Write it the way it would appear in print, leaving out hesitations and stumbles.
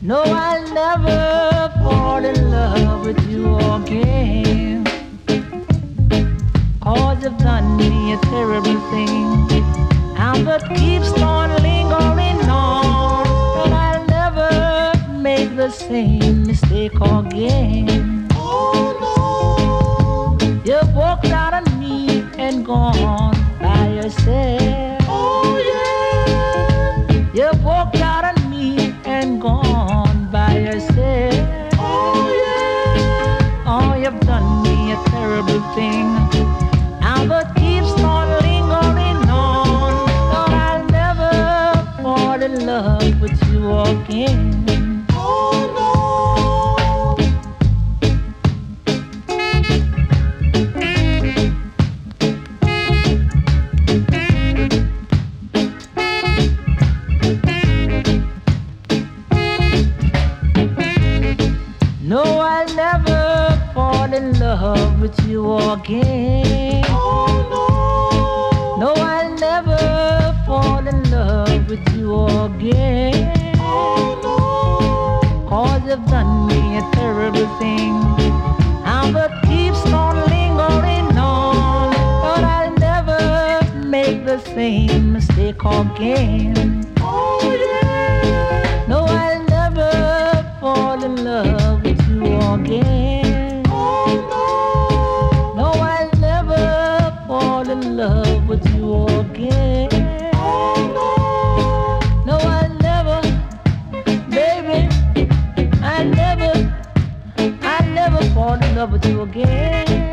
No, I'll never fall in love with you again. 'Cause you've done me a terrible thing. Albert keeps on lingering on, and I'll never make the same mistake again. Oh no, you've walked out on me and gone by yourself. Oh yeah, you've walked out on me and gone by yourself. Oh yeah, oh you've done me a terrible thing. Albert keeps on lingering on, but I'll never fall in love with you again. Oh no. No, I'll never fall in love with you again. Oh no. No, I'll never fall in love with you again. Oh no. 'Cause you've done me a terrible thing. Albert keeps on lingering on, but I'll never make the same mistake again. Oh yeah. No, I'll never fall in love with you again. Oh no. No, I'll never fall in love with you again. Oh no. No, I'll never, baby, I'll never fall in love with you again.